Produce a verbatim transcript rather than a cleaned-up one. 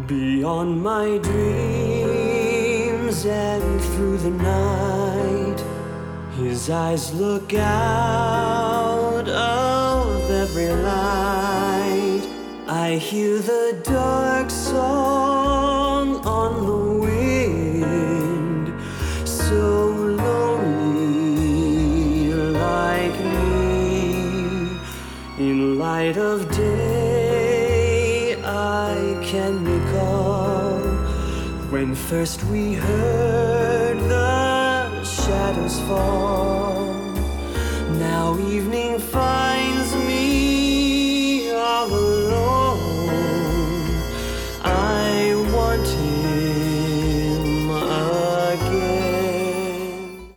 Beyond my dreams and through the night, his eyes look out of every light. I hear the dark song on the wind, so lonely like me. In light of day I can recall when first we heard the shadows fall. Now evening finds